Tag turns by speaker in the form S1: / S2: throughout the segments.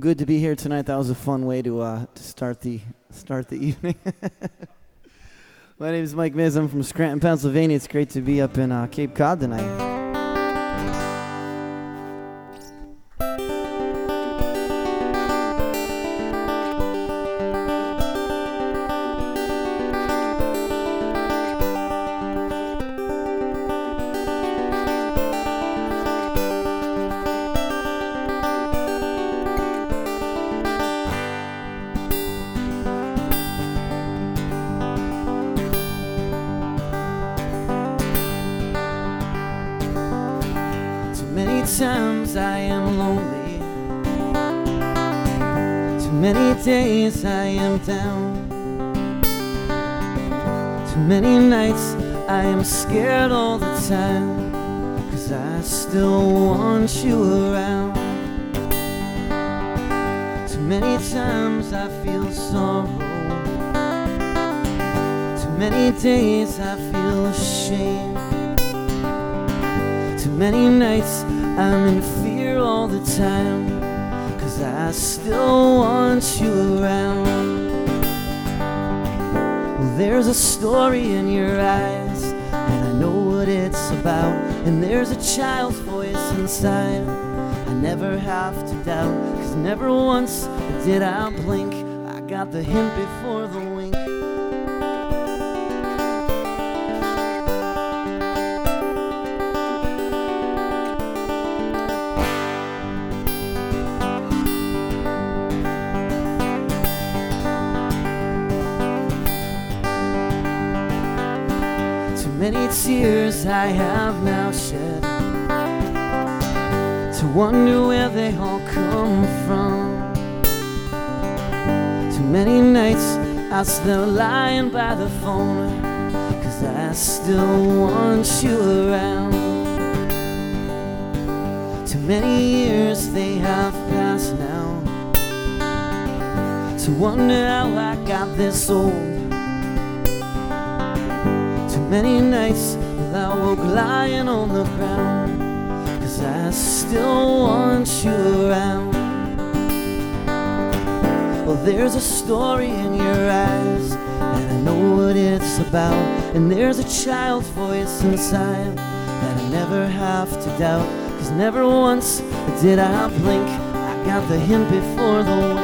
S1: good to be here tonight. That was a fun way to start the evening. My name is Mike Miz. I'm from Scranton, Pennsylvania. It's great to be up in Cape Cod tonight. Times I am lonely, too many days I am down, too many nights I am scared all the time, 'cause I still want you around. Too many times I feel sorrow, too many days I feel ashamed, too many nights I'm in fear all the time, 'cause I still want you around. Well, there's a story in your eyes, and I know what it's about, and there's a child's voice inside I never have to doubt, 'cause never once did I blink. I got the hint before the wink. Many tears I have now shed, to wonder where they all come from. Too many nights I still lying by the phone, 'cause I still want you around. Too many years they have passed now, to wonder how I got this old. Many nights I woke lying on the ground, 'cause I still want you around. Well, there's a story in your eyes, and I know what it's about, and there's a child's voice inside that I never have to doubt, 'cause never once did I blink. I got the hint before the wink.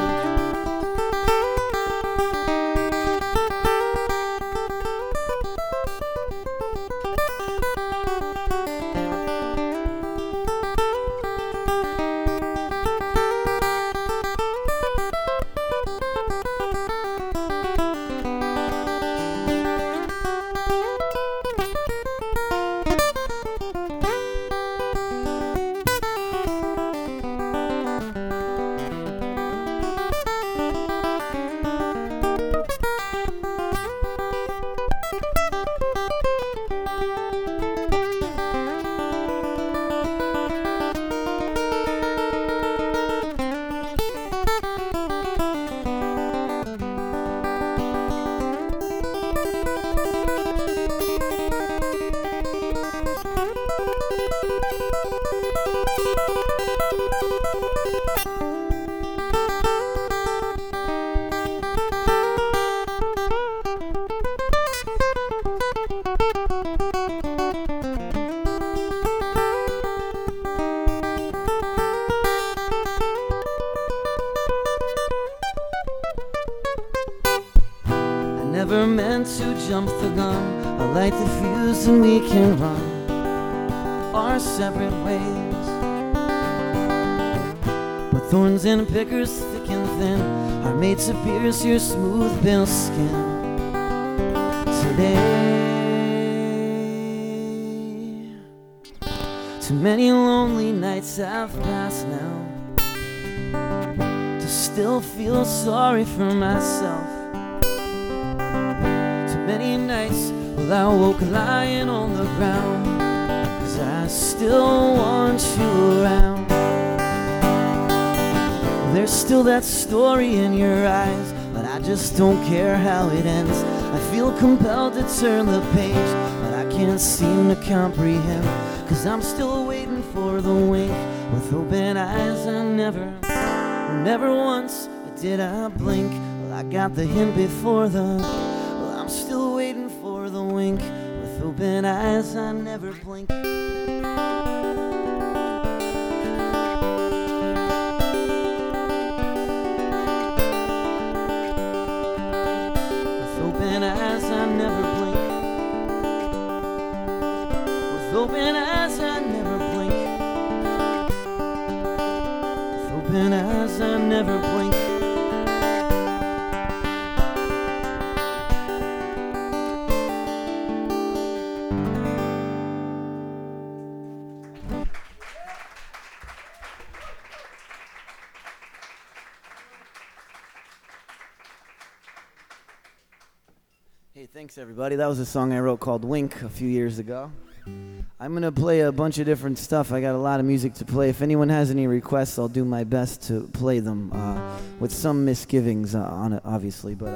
S1: Never meant to jump the gun. I light the fuse and we can run our separate ways. With thorns and pickers thick and thin are made to pierce your smooth pale skin. Today, too many lonely nights have passed now to still feel sorry for myself. Many nights I woke lying on the ground, 'cause I still want you around. There's still that story in your eyes, but I just don't care how it ends. I feel compelled to turn the page, but I can't seem to comprehend, 'cause I'm still waiting for the wink. With open eyes I never Never once did I blink. Well, I got the hint before the. Well, I'm still waiting for the wink. With open eyes, I never blink. Open eyes, I never blink. With open eyes, I never blink. With open eyes, I never blink. Hey, thanks everybody. That was a song I wrote called Wink a few years ago. I'm going to play a bunch of different stuff. I got a lot of music to play. If anyone has any requests, I'll do my best to play them with some misgivings on it, obviously. But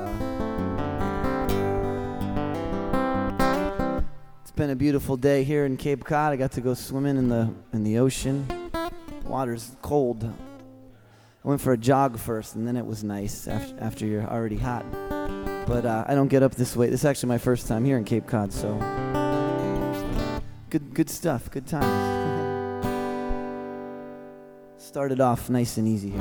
S1: it's been a beautiful day here in Cape Cod. I got to go swimming in the ocean. The water's cold. I went for a jog first, and then it was nice after you're already hot. But I don't get up this way. This is actually my first time here in Cape Cod, so good stuff, good times. Started off nice and easy here.